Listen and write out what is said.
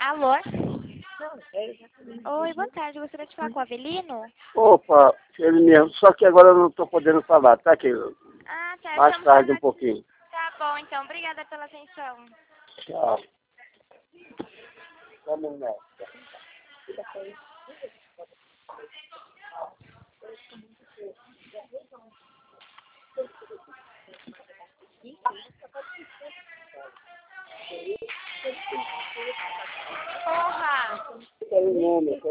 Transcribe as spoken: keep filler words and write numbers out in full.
Alô? Oi, boa tarde. Gostaria de falar com o Avelino? Opa, ele mesmo. Só que agora eu não estou podendo falar, tá, querido? Ah, tá. Mais Estamos tarde um falando... pouquinho. Tá bom, então. Obrigada pela atenção. Tchau. Vamos nessa. Porra! Tem nome.